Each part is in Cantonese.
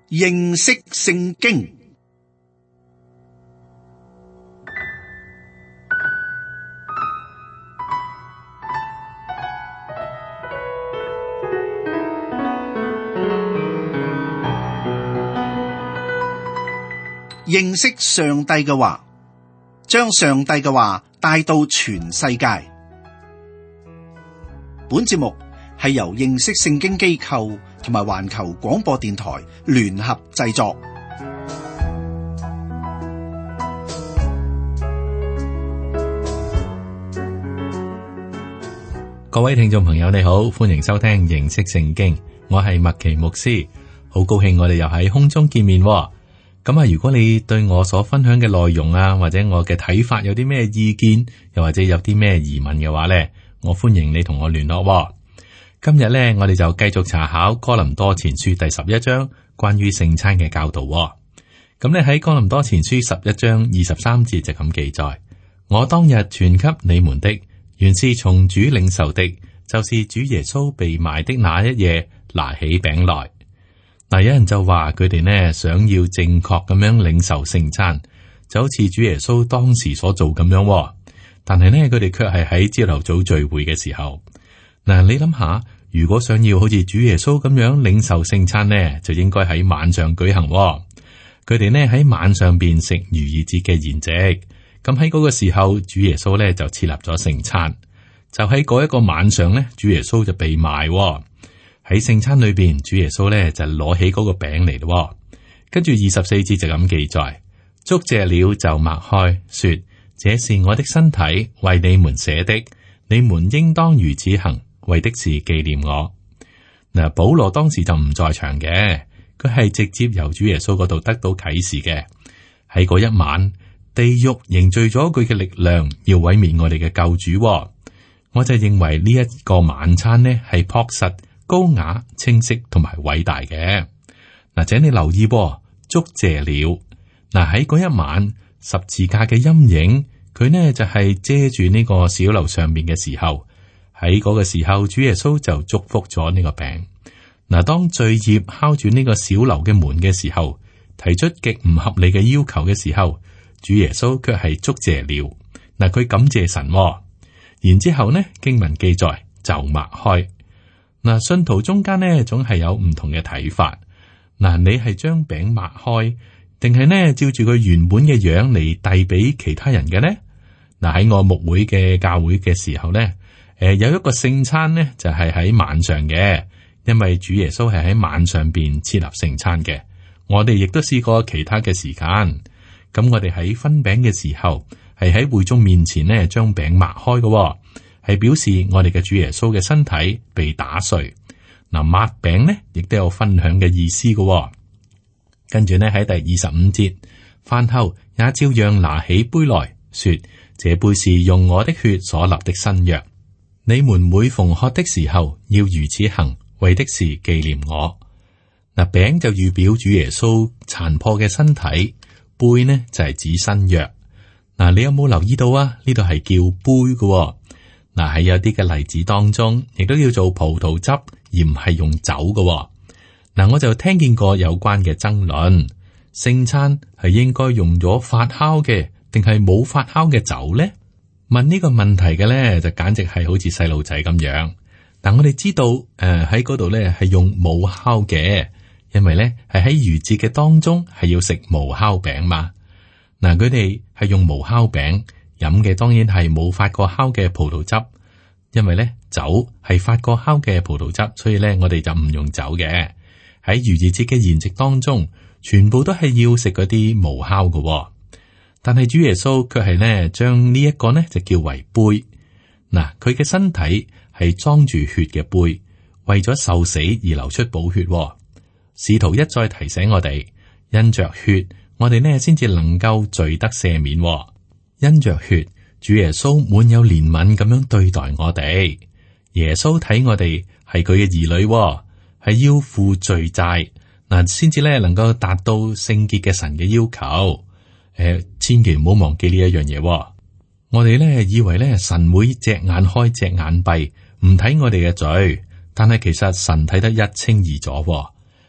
認識聖經。認識上帝嘅話，將上帝嘅話帶到全世界。本節目係由認識聖經機構同埋環球廣播電台聯合製作。 各位聽眾朋友，你好，歡迎收聽認識聖經。我係麥奇牧師，好高興我哋又喺空中見面。咁啊，如果你對我所分享嘅內容啊，或者我嘅睇法有啲咩意見，又或者有啲咩疑問嘅話呢，我歡迎你同我聯絡。今日呢，我哋就繼續查考哥林多前書第11章關於聖餐嘅教導。咁呢，喺哥林多前書11章23節就咁記載：我當日傳給你們的，原是從主領受的，就是主耶穌被賣的那一夜，拿起餅來。嗱，有人就話佢哋呢想要正確咁樣領受聖餐，就好似主耶穌當時所做咁樣。但係呢，佢哋卻係喺朝頭早聚會嘅時候。嗱，你諗下，如果想要好似主耶穌咁樣領受聖餐呢，就應該喺晚上舉行。佢哋呢喺晚上邊食逾越節嘅筵席。咁喺嗰個時候，主耶穌呢就設立咗聖餐。就喺嗰一個晚上呢，主耶穌就被賣。喺聖餐裏邊，主耶穌咧就攞起嗰個餅嚟咯，跟住24節就咁記載：祝謝了就擘開，說：這是我的身體，為你們捨的，你們應當如此行，為的是紀念我。嗱，保羅當時就唔在場嘅，佢係直接由主耶穌嗰度得到啟示嘅。喺嗰一晚，地獄凝聚咗佢嘅力量，要毀滅我哋嘅救主。我就認為呢一個晚餐呢係樸實、高雅、清晰同埋偉大嘅。嗱，請你留意，祝謝了。嗱，喺嗰一晚，十字架嘅陰影，佢呢就係遮住呢個小樓上面嘅時候，喺嗰個時候，主耶穌就祝福咗呢個餅。嗱，當罪孽敲住呢個小樓嘅門嘅時候，提出極唔合理嘅要求嘅時候，主耶穌卻係祝謝了。嗱，佢感謝神。然之後呢，經文記載就擘開。嗱，信徒中間呢，總係有唔同嘅睇法。嗱，你係將餅擘開，定係呢照住佢原本嘅樣嚟遞俾其他人嘅呢？嗱，喺我牧會嘅教會嘅時候呢，有一個聖餐呢，就係喺晚上嘅，因為主耶穌係喺晚上邊設立聖餐嘅。我哋亦都試過其他嘅時間。咁我哋喺分餅嘅時候，係喺會眾面前呢將餅擘開嘅。係表示我哋嘅主耶穌嘅身體被打碎。嗱，擘餅呢亦都有分享嘅意思嘅。跟住呢喺第25節，飯後也照樣拿起杯來說：這杯是用我的血所立的新約，你們每逢喝的時候要如此行，為的是紀念我。嗱，餅就預表主耶穌殘破嘅身體，杯呢就係指新約。嗱，你有冇留意到啊？呢度係叫杯嘅。嗱，喺有啲嘅例子當中，亦都要做葡萄汁，而唔係用酒嘅。嗱，我就聽見過有關嘅爭論，聖餐係應該用咗發酵嘅，定係冇發酵嘅酒呢？問呢個問題嘅咧，就簡直係好似細路仔咁樣。但我哋知道，喺嗰度咧係用無酵嘅，因為咧係喺逾節嘅當中係要食無酵餅嘛。嗱，佢哋係用無酵餅。飲嘅當然係冇發過酵嘅葡萄汁，因為咧酒係發過酵嘅葡萄汁，所以咧我哋就唔用酒嘅。喺逾越節嘅筵席當中，全部都係要食嗰啲無酵嘅。但係主耶穌卻係呢將呢一個呢就叫為杯。嗱，佢嘅身體係裝住血嘅杯，為咗受死而流出寶血。使徒一再提醒我哋，因着血，我哋呢先至能夠罪得赦免。因着血，主耶穌滿有憐憫咁樣對待我哋。耶穌睇我哋係佢嘅兒女，係要負罪債，嗱，先至咧能夠達到聖潔嘅神嘅要求。千祈唔好忘記呢一樣嘢。我哋咧以為咧神會隻眼開隻眼閉，唔睇我哋嘅罪，但係其實神睇得一清二楚。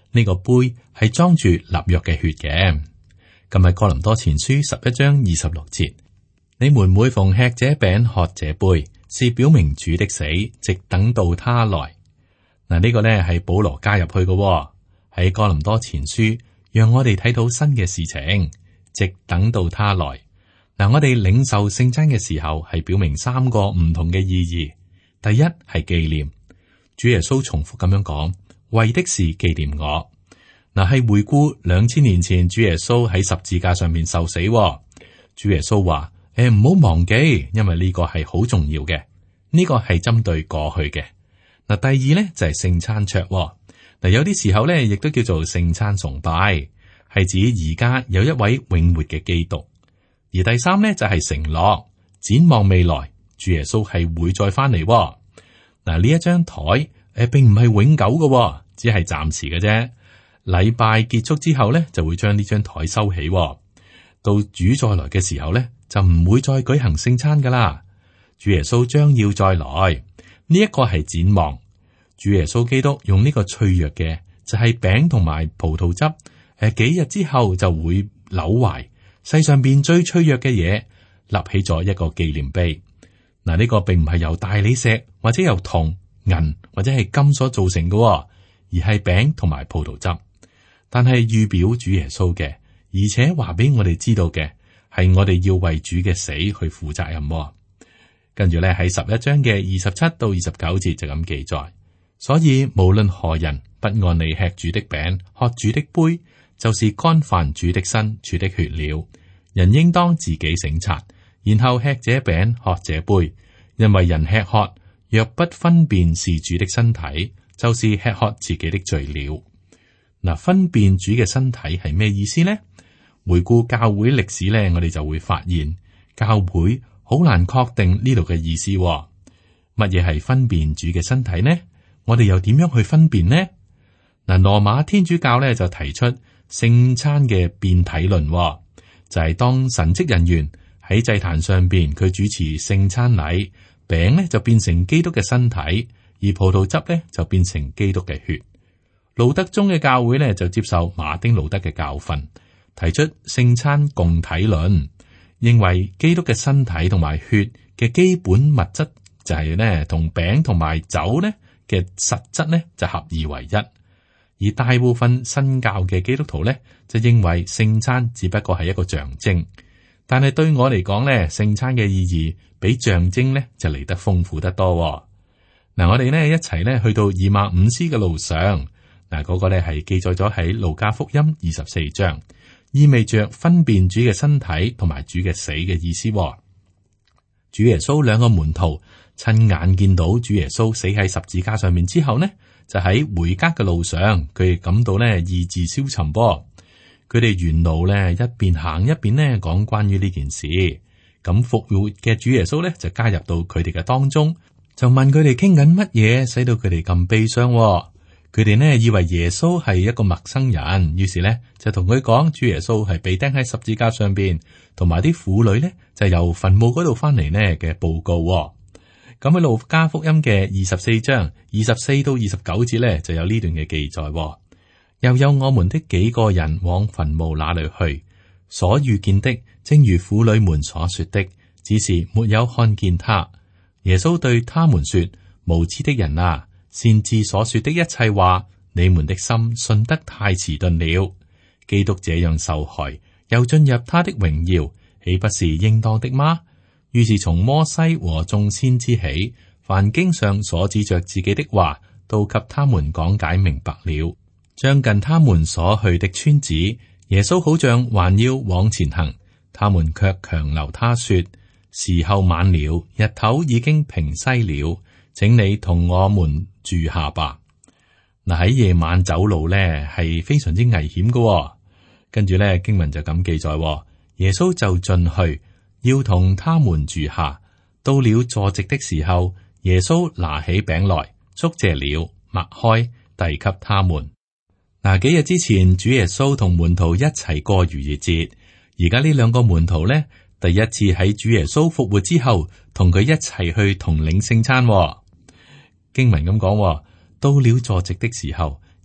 呢個杯係裝住立約嘅血嘅。今日哥林多前書11章26節，你們每逢吃這餅喝這杯，是表明主的死，直等到他來。嗱，呢個呢係保羅加入去嘅，喺哥林多前書，讓我哋睇到新嘅事情，直等到他來。嗱，我哋領受聖餐嘅時候，係表明三個唔同嘅意義。第一係紀念，主耶穌重複咁樣講，為的是紀念我。嗱，係回顧2000年前主耶穌喺十字架上面受死。主耶穌話：唔好忘記，因為呢個係好重要嘅。呢個係針對過去嘅。嗱，第二咧就係聖餐桌。嗱，有啲時候咧亦都叫做聖餐崇拜，係指而家有一位永活嘅基督。而第三咧就係承諾，展望未來，主耶穌係會再翻嚟。嗱，呢一張台並唔係永久嘅，只係暫時嘅啫。禮拜結束之後咧，就會將呢張台收起。到主再來嘅時候咧，就唔會再舉行聖餐噶啦。主耶穌將要再來，呢一個係展望。主耶穌基督用呢個脆弱嘅，就係餅同埋葡萄汁，幾日之後就會扭壞。世上邊最脆弱嘅嘢，立起咗一個紀念碑。嗱，呢個並唔係由大理石或者由銅、銀或者係金所造成嘅，而係餅同埋葡萄汁。但係預表主耶穌嘅，而且話俾我哋知道嘅係我哋要為主嘅死去負責任。跟住咧喺11章嘅27到29節就咁記載，所以無論何人不按理吃主的餅、喝主的杯，就是干犯主的身、主的血了。人應當自己省察，然後吃這餅、喝這杯，因為人吃喝若不分辨是主的身體，就是吃喝自己的罪了。嗱，分辨主嘅身體係咩意思呢？回顧教會歷史咧，我哋就會發現教會好難確定呢度嘅意思。乜嘢係分辨主嘅身體呢？我哋又點樣去分辨呢？嗱，羅馬天主教咧就提出聖餐嘅變體論，就係當神職人員喺祭壇上邊，佢主持聖餐禮，餅咧就變成基督嘅身體，而葡萄汁咧就變成基督嘅血。路德宗嘅教會咧就接受馬丁路德嘅教訓，提出聖餐共體論，認為基督嘅身體同埋血嘅基本物質就係咧同餅同埋酒咧嘅實質咧就合二為一。而大部分新教嘅基督徒咧就認為聖餐只不過係一個象徵，但係對我嚟講咧，聖餐嘅意義比象徵咧就嚟得豐富得多。嗱，我哋咧一齊咧去到以馬忤斯嘅路上，嗱，嗰個咧係記載咗喺路加福音24章，意味着分辨主嘅身體同埋主嘅死嘅意思。主耶穌兩個門徒親眼見到主耶穌死喺十字架上面之後呢，就喺回家嘅路上，佢哋感到咧意志消沉噃。佢哋沿路咧一邊行一邊咧講關於呢件事。咁復活嘅主耶穌咧就加入到佢哋嘅當中，就問佢哋傾緊乜嘢，使到佢哋咁悲傷。佢哋呢以為耶穌係一個陌生人，於是呢就同佢講，主耶穌係被釘喺十字架上邊，同埋啲婦女呢就由墳墓嗰度翻嚟呢嘅報告。咁喺路加福音嘅24章24到29節呢就有呢段嘅記載。又有我們的幾個人往墳墓那裏去，所遇見的正如婦女們所說的，只是沒有看見他。耶穌對他們說：無知的人啊！先知所說的一切話，你們的心信得太遲鈍了。基督這樣受害，又進入他的榮耀，豈不是應當的嗎？於是從摩西和眾先知起，凡經上所指着自己的話，都給他們講解明白了。將近他們所去的村子，耶穌好像還要往前行，他們卻強留他說：時候晚了，日頭已經平西了，請你同我們住下吧。嗱，喺夜晚走路咧係非常之危險嘅。跟住咧經文就咁記載，耶穌就進去要同他們住下。到了坐席的時候，耶穌拿起餅來，祝謝了，擘開，遞給他們。嗱，幾日之前主耶穌同門徒一齊過逾越節，而家呢兩個門徒咧第一次喺主耶穌復活之後同佢一齊去同領聖餐。經文咁講，到了坐席的時候，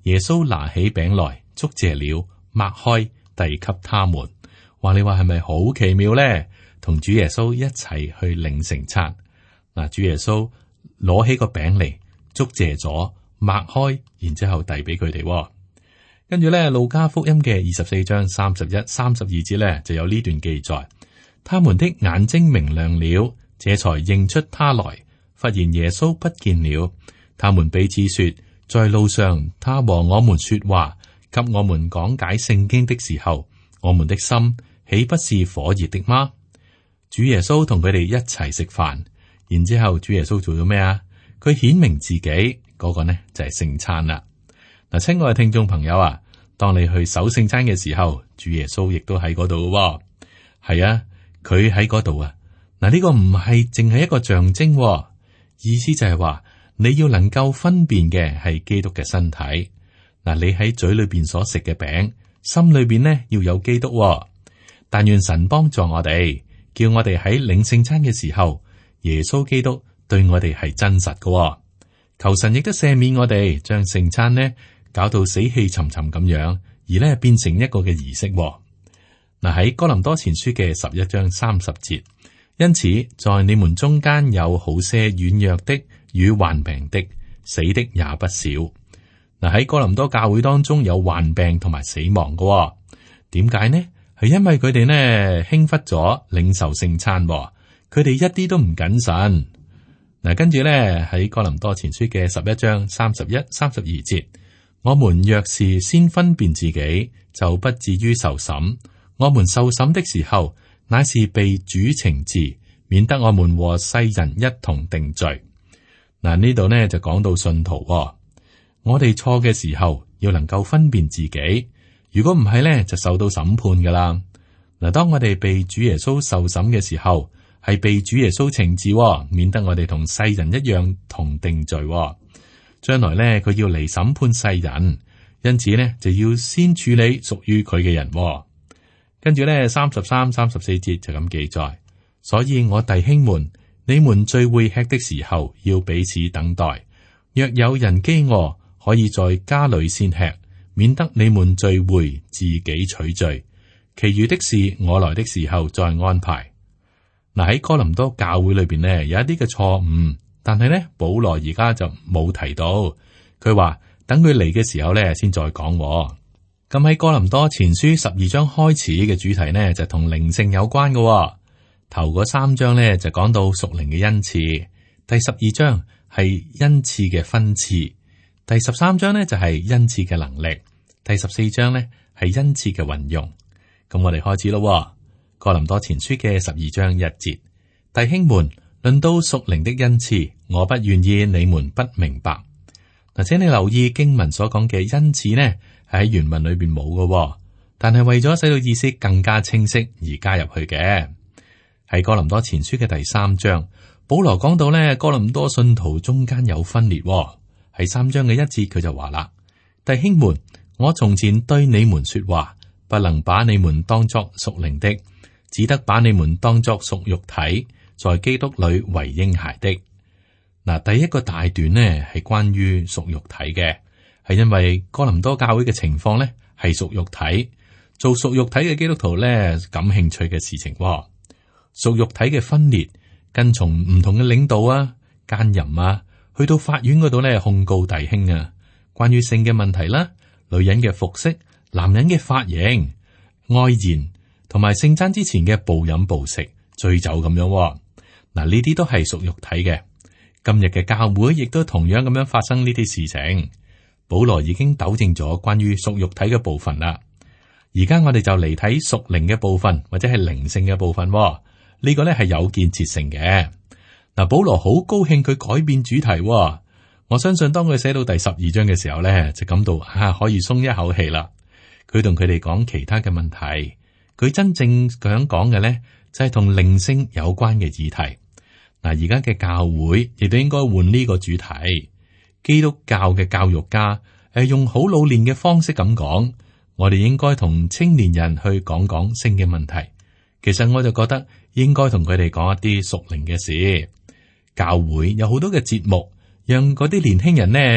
耶穌拿起餅來，祝謝了，擘開，遞給他們。話你話係咪好奇妙咧？同主耶穌一齊去領聖餐。嗱，主耶穌攞起個餅嚟，祝謝咗，擘開，然之後遞俾佢哋。跟住咧，路加福音嘅24章31、32節咧，就有呢段記載。他們的眼睛明亮了，這才認出他來。發現耶穌不見了，他們彼此說：在路上，他和我們說話，給我們講解聖經的時候，我們的心豈不是火熱的嗎？主耶穌同佢哋一齊食飯，然之後主耶穌做咗咩啊？佢顯明自己嗰個呢就係聖餐啦。嗱，親愛嘅聽眾朋友啊，當你去守聖餐嘅時候，主耶穌亦都喺嗰度嘅。係啊，佢喺嗰度啊。嗱，呢個唔係淨係一個象徵，意思就係話你要能夠分辨嘅係基督嘅身體。嗱，你喺嘴裏邊所食嘅餅，心裏邊呢要有基督。但願神幫助我哋，叫我哋喺領聖餐嘅時候，耶穌基督對我哋係真實嘅。求神亦都赦免我哋，將聖餐呢搞到死氣沉沉咁樣，而呢變成一個嘅儀式。嗱，喺哥林多前書嘅11章30節，因此在你們中間有好些軟弱的與患病的，死的也不少。嗱，喺哥林多教會當中有患病同埋死亡嘅，點解呢？係因為佢哋呢輕忽咗領受聖餐，佢哋一啲都唔謹慎。嗱，跟住咧喺哥林多前書嘅11章31、32節，我們若是先分辨自己，就不至於受審。我們受審的時候，乃是被主懲治，免得我們和世人一同定罪。嗱，呢度呢就講到信徒，我哋錯嘅時候要能夠分辨自己，如果唔係呢，就受到審判噶啦。嗱，當我哋被主耶穌受審嘅時候，係被主耶穌懲治，免得我哋同世人一樣同定罪。將來呢，佢要嚟審判世人，因此呢，就要先處理屬於佢嘅人。跟住呢，33、34節就咁記載。所以我弟兄們，你們聚會吃的時候，要彼此等待。若有人飢餓，可以在家裏先吃，免得你們聚會自己取罪。其餘的事，我來的時候再安排。嗱，喺哥林多教會裏邊呢，有一啲嘅錯誤，但係呢，保羅而家就冇提到。佢話等佢嚟嘅時候呢，先再講。咁喺哥林多前書12章開始嘅主題呢，就同靈性有關嘅。頭嗰3章呢，就講到屬靈嘅恩賜，第12章係恩賜嘅分賜，第13章呢就係恩賜嘅能力，第14章呢係恩賜嘅運用。咁我哋開始咯。哥林多前書嘅12章1節，弟兄們，論到屬靈的恩賜，我不願意你們不明白。嗱，請你留意經文所講嘅恩賜呢，係喺原文裏邊冇嘅，但係為咗使到意思更加清晰而加入去嘅。喺哥林多前書嘅第3章，保羅講到呢，哥林多信徒中間有分裂。喺3章嘅1節，佢就話啦：弟兄們，我從前對你們說話，不能把你們當作屬靈的，只得把你們當作屬肉體，在基督裏為嬰孩的。嗱，第一個大段呢係關於屬肉體嘅，係因為哥林多教會嘅情況呢係屬肉體，做屬肉體嘅基督徒呢感興趣嘅事情。屬肉體嘅分裂，跟從唔同嘅領導啊、奸淫啊，去到法院嗰度呢控告弟兄啊，關於性嘅問題啦、女人嘅服飾、男人嘅髮型、愛言，同埋聖餐之前嘅暴飲暴食、醉酒咁樣。嗱，呢啲都係屬肉體嘅。今日嘅教會亦都同樣咁樣發生呢啲事情。保羅已經糾正咗關於屬肉體嘅部分啦。而家我哋就嚟睇屬靈嘅部分，或者係靈性嘅部分。呢個呢係有建設性嘅。嗱，保羅好高興佢改變主題。我相信當佢寫到第12章嘅時候呢，就感到可以鬆一口氣啦。佢同佢哋講其他嘅問題，佢真正想講嘅呢，就係同靈性有關嘅議題。嗱，而家嘅教會亦都應該換呢個主題。基督教嘅教育家用好老練嘅方式咁講，我哋應該同青年人去講講性嘅問題。其實我就覺得應該同佢哋講一啲屬靈嘅事。教會有好多嘅節目，讓嗰啲年輕人呢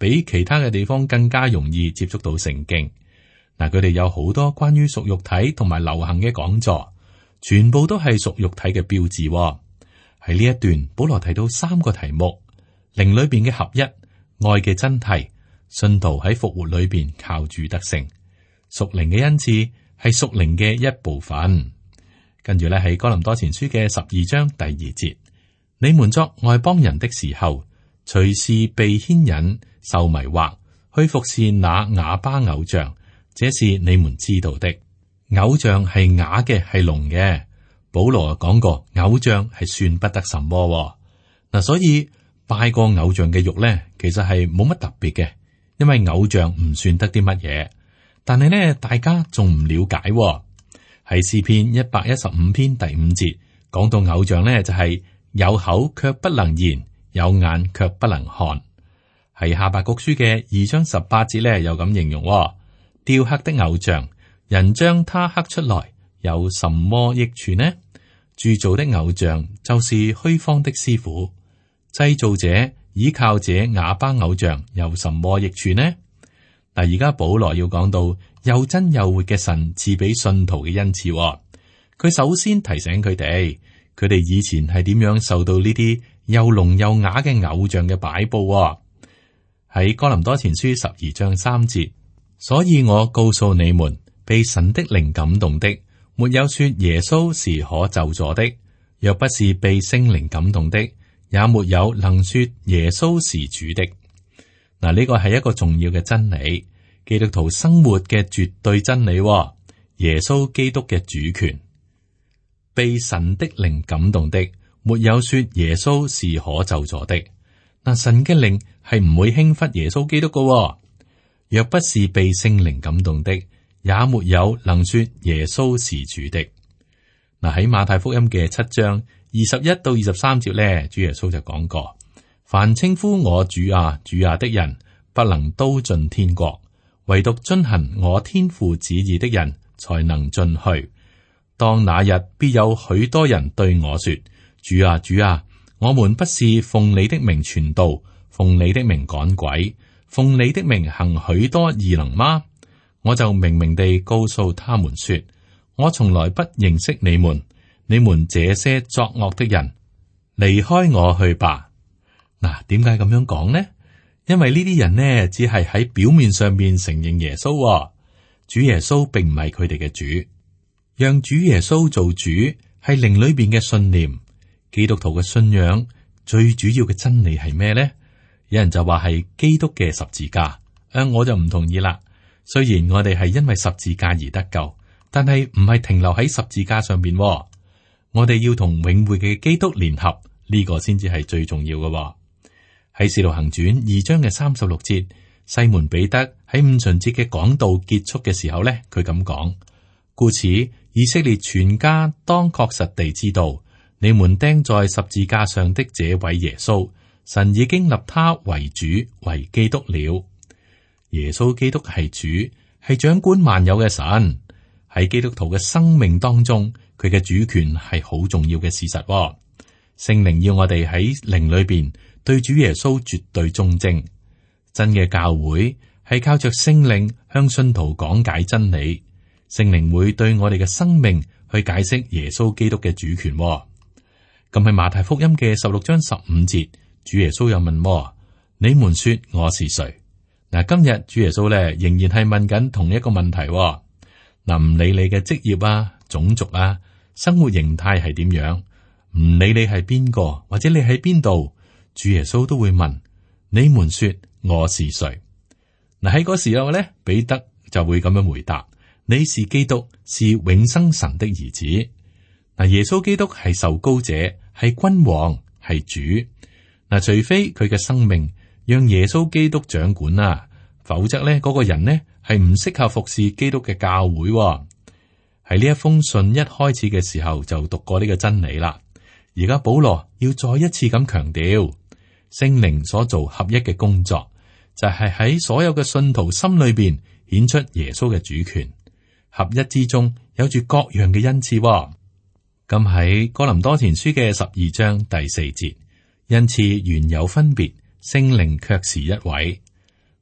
比其他嘅地方更加容易接觸到聖經。嗱，佢哋有好多關於屬肉體同埋流行嘅講座，全部都係屬肉體嘅標誌喎。喺呢一段，保羅提到三個題目：靈裏邊嘅合一、愛嘅真諦、信徒喺復活裏邊靠主得勝。屬靈嘅恩賜係屬靈嘅一部分。跟住咧，喺哥林多前書嘅12章第2節，你們作外邦人的時候，隨時被牽引、受迷惑，去服侍那啞巴偶像，這是你們知道的。偶像係啞嘅，係聾嘅。保羅講過，偶像係算不得什麼喎。嗱，所以拜過偶像嘅肉咧，其實係冇乜特別嘅，因為偶像唔算得啲乜嘢。但係咧，大家仲唔了解喎。喺詩篇115篇第5節講到偶像咧，就係有口卻不能言，有眼卻不能看。喺哈巴谷書嘅2章18節咧，又咁形容喎，雕刻的偶像，人將它刻出來，有什麼益處呢？鑄造的偶像就是虛謊的師傅，製造者倚靠這啞巴偶像，有什麼益處呢？嗱，而家保羅要講到又真又活嘅神賜俾信徒嘅恩賜喎。佢首先提醒佢哋以前係點樣受到呢啲又聾又啞嘅偶像嘅擺布喎。喺哥林多前書12章3節，所以我告訴你們，被神的靈感動的，沒有說耶穌是可咒詛的；若不是被聖靈感動的，也沒有能說耶穌是主的。嗱，呢個係一個重要嘅真理，基督徒生活嘅絕對真理喎。耶穌基督嘅主權，被神的靈感動的，沒有說耶穌是可咒詛的。嗱，神嘅靈係唔會輕忽耶穌基督嘅喎。若不是被聖靈感動的，也沒有能說耶穌是主的。嗱，喺馬太福音嘅7章21到23節咧，主耶穌就講過：凡稱呼我主啊主啊的人，不能都進天國，唯獨遵行我天父旨意的人，才能進去。當那日，必有許多人對我說：主啊主啊，我們不是奉你的名傳道，奉你的名趕鬼，奉你的名行許多異能嗎？我就明明地告訴他們說：我從來不認識你們，你們這些作惡的人，離開我去吧。嗱，點解咁樣講呢？因為呢啲人呢，只係喺表面上面承認耶穌喎，主耶穌並唔係佢哋嘅主。讓主耶穌做主係靈裏邊嘅信念。基督徒嘅信仰最主要嘅真理係咩呢？有人就話係基督嘅十字架，我就唔同意啦。雖然我哋係因為十字架而得救，但係唔係停留喺十字架上邊喎。我哋要同永活嘅基督聯合，呢個先至係最重要嘅喎。喺《使徒行傳》2章嘅36節，西門彼得喺五旬節嘅講道結束嘅時候咧，佢咁講：故此以色列全家當確實地知道，你們釘在十字架上的這位耶穌，神已經立他為主為基督了。耶穌基督係主，係掌管萬有嘅神。喺基督徒嘅生命當中，佢嘅主權係好重要嘅事實喎。聖靈要我哋喺靈裏邊對主耶穌絕對忠貞。真嘅教會係靠着聖靈向信徒講解真理，聖靈會對我哋嘅生命去解釋耶穌基督嘅主權喎。咁喺馬太福音嘅16章15節，主耶穌又問：你們說我是誰？嗱，今日主耶穌咧仍然係問緊同一個問題喎。嗱，唔理你嘅職業啊、種族啊、生活形態係點樣，唔理你係邊個或者你喺邊度，主耶穌都會問：你們說我是誰？嗱，喺嗰時候咧，彼得就會咁樣回答：你是基督，是永生神的兒子。嗱，耶穌基督係受膏者，係君王，係主。嗱，除非佢嘅生命讓耶穌基督掌管啊，否則咧嗰個人呢係唔適合服侍基督嘅教會喎。喺呢一封信一開始嘅時候就讀過呢個真理啦。而家保羅要再一次咁強調，聖靈所做合一嘅工作，就係喺所有嘅信徒心裏邊顯出耶穌嘅主權。合一之中有住各樣嘅恩賜喎。咁喺哥林多前書嘅12章第4節，恩賜原有分別，聖靈卻是一位。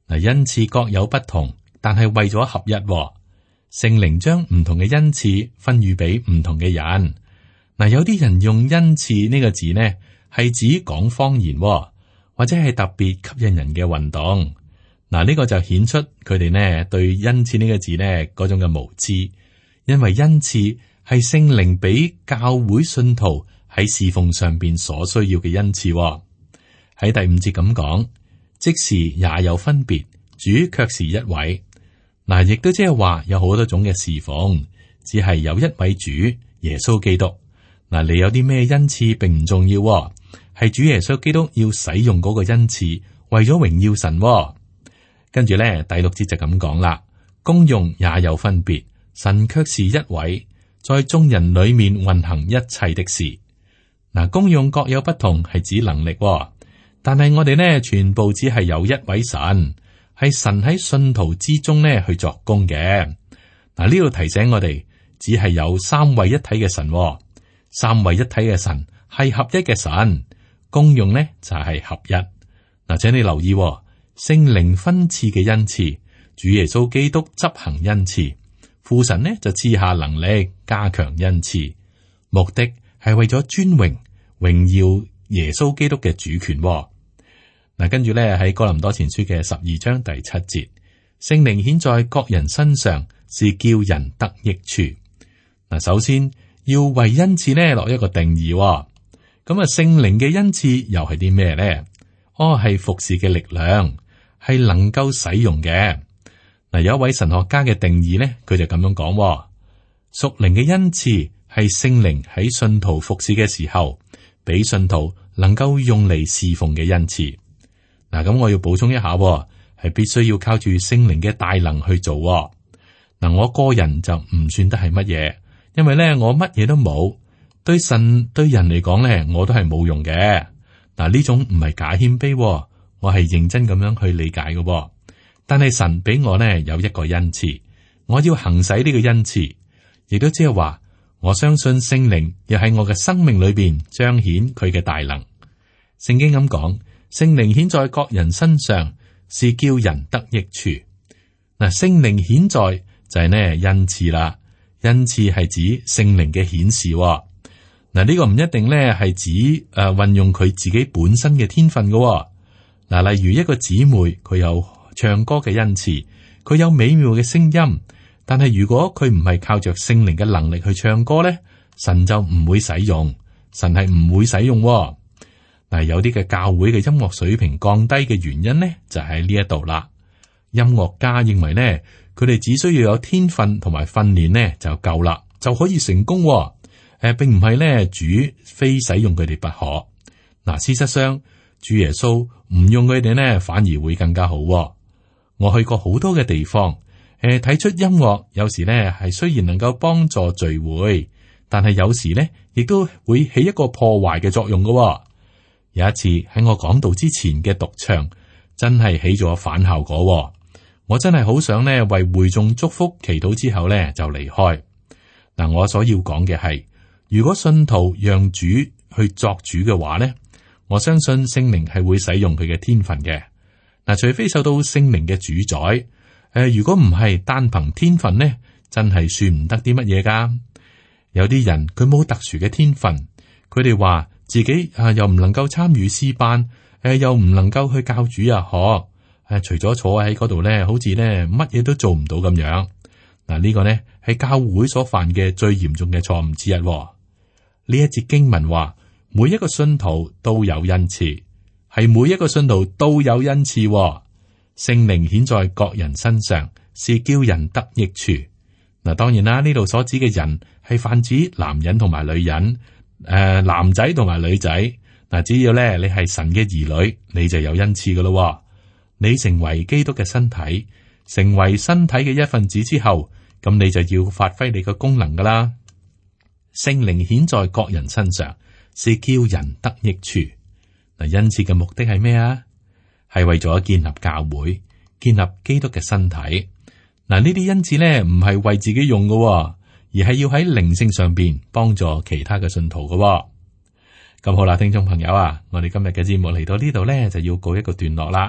嗱，恩賜各有不同，但係為咗合一。聖靈將唔同嘅恩賜分予俾唔同嘅人。嗱，有啲人用恩賜呢個字呢，係指講方言，或者係特別吸引人嘅運動。嗱，呢個就顯出佢哋呢對恩賜呢個字呢嗰種嘅無知，因為恩賜係聖靈俾教會信徒喺侍奉上邊所需要嘅恩賜。喺第五節咁講，即時也有分別，主卻是一位。嗱，亦都即係話有好多種嘅侍奉，只係有一位主耶穌基督。嗱，你有啲咩恩賜並唔重要，係主耶穌基督要使用嗰個恩賜，為咗榮耀神。跟住咧，第六節就咁講啦，功用也有分別，神卻是一位，在眾人裏面運行一切的事。嗱，功用各有不同，係指能力，但係我哋呢，全部只係有一位神。係神喺信徒之中咧去作工嘅。嗱，呢度提醒我哋，只係有三位一體嘅神，三位一體嘅神係合一嘅神，功用呢就係合一。嗱，請你留意，聖靈分賜嘅恩賜，主耶穌基督執行恩賜，父神呢就賜下能力加強恩賜，目的係為咗尊榮耀耶穌基督嘅主權。嗱，跟住咧喺哥林多前書嘅12章第7節，聖靈顯在各人身上，是叫人得益處。嗱，首先要為恩賜呢落一個定義。咁啊，聖靈嘅恩賜又係啲咩咧？係服侍嘅力量，係能夠使用嘅。嗱，有一位神學家嘅定義咧，佢就咁樣講：屬靈嘅恩賜係聖靈喺信徒服侍嘅時候，俾信徒能夠用嚟侍奉嘅恩賜。嗱，咁我要補充一下，係必須要靠住聖靈嘅大能去做。嗱，我個人就唔算得係乜嘢，因為咧我乜嘢都冇，對神對人嚟講咧，我都係冇用嘅。嗱，呢種唔係假謙卑，我係認真咁樣去理解嘅。但係神俾我咧有一個恩賜，我要行使呢個恩賜，亦都即係話我相信聖靈要喺我嘅生命裏邊彰顯佢嘅大能。聖經咁講。聖靈顯在各人身上，是叫人得益處。嗱，聖靈顯在就係呢恩賜啦，恩賜係指聖靈嘅顯示。嗱，呢個唔一定咧係指運用佢自己本身嘅天分嘅。嗱，例如一個姊妹，佢有唱歌嘅恩賜，佢有美妙嘅聲音，但係如果佢唔係靠着聖靈嘅能力去唱歌咧，神就唔會使用，神係唔會使用。嗱，有啲嘅教會嘅音樂水平降低嘅原因呢，就喺呢一度啦。音樂家認為呢，佢哋只需要有天分同埋訓練呢就夠啦，就可以成功。並唔係呢，主非使用佢哋不可。嗱，事實上，主耶穌唔用佢哋呢，反而會更加好。我去過好多嘅地方，睇出音樂有時呢係雖然能夠幫助聚會，但係有時呢亦都會起一個破壞嘅作用噶。有一次喺我講道之前嘅獨唱，真係起咗反效果。我真係好想呢為會眾祝福祈禱之後呢就離開。嗱，我所要講嘅係，如果信徒讓主去作主嘅話呢，我相信聖靈係會使用佢嘅天分嘅。嗱，除非受到聖靈嘅主宰，如果唔係單憑天分呢，真係算唔得啲乜嘢噶。有啲人佢冇特殊嘅天分，佢哋話自己又唔能夠參與詩班，又唔能夠去教主日學，除咗坐喺嗰度咧，好似咧乜嘢都做唔到咁樣。嗱，呢個呢係教會所犯嘅最嚴重嘅錯誤之一。呢一節經文話，每一個信徒都有恩賜，係每一個信徒都有恩賜。聖靈顯在各人身上，是叫人得益處。嗱，當然啦，呢度所指嘅人係泛指男人同埋女人。男仔同埋女仔，嗱，只要咧你係神嘅兒女，你就有恩賜噶咯。你成為基督嘅身體，成為身體嘅一份子之後，咁你就要發揮你嘅功能噶啦。聖靈顯在各人身上，是叫人得益處。嗱，恩賜嘅目的係咩啊？係為咗建立教會，建立基督嘅身體。嗱，呢啲恩賜咧唔係為自己用噶。而係要喺靈性上邊幫助其他嘅信徒嘅。咁好啦，聽眾朋友啊，我哋今日嘅節目嚟到呢度呢，就要告一個段落啦。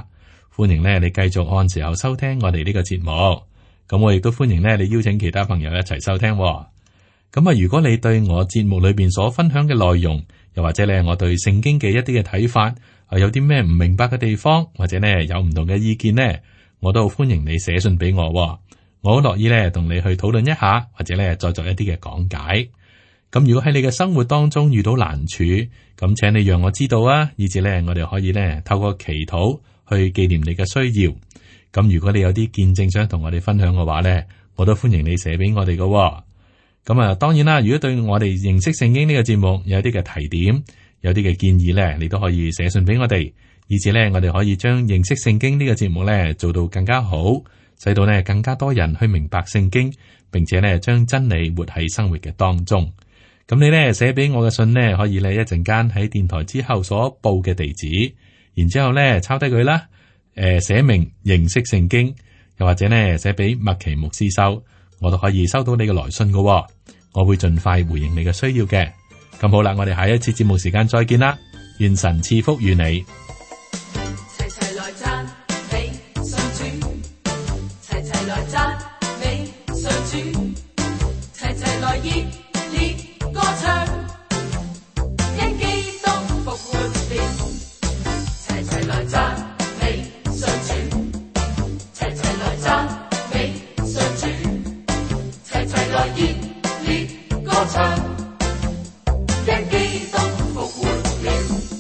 歡迎咧你繼續按時候收聽我哋呢個節目。咁我亦都歡迎咧你邀請其他朋友一齊收聽。咁啊，如果你對我節目裏邊所分享嘅內容，又或者咧我對聖經嘅一啲嘅睇法，有啲咩唔明白嘅地方，或者咧有唔同嘅意見呢，我都好歡迎你寫信俾我。我好樂意咧同你去討論一下，或者咧再做一啲嘅講解。咁如果喺你嘅生活當中遇到難處，咁請你讓我知道啊，以至咧我哋可以咧透過祈禱去紀念你嘅需要。咁如果你有啲見證想同我哋分享嘅話咧，我都歡迎你寫俾我哋嘅。咁啊，當然啦，如果對我哋認識聖經呢個節目有啲嘅提點，有啲嘅建議咧，你都可以寫信俾我哋，以至咧我哋可以將認識聖經呢個節目咧做到更加好，使到咧更加多人去明白聖經，並且咧將真理活喺生活嘅當中。咁你咧寫俾我嘅信呢，可以咧一陣間喺電台之後所報嘅地址，然之後咧抄低佢啦，寫明認識聖經，又或者咧寫俾麥奇牧師收。我都可以收到你嘅來信嘅，我會盡快回應你嘅需要嘅。咁好啦，我哋下一次節目時間再見啦，願神賜福與你。 齊齊來讚美信主，齊齊來讚美信主，齊齊來熱烈歌唱，因基督復活了。齊齊來讚美信主，齊齊來讚美信主，齊齊來熱烈歌唱，因基督復活了。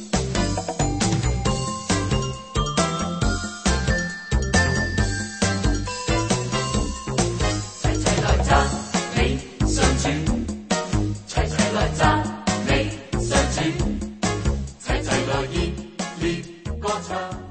齊齊來讚美信主，齊齊來讚美信主，齊齊來熱烈歌唱。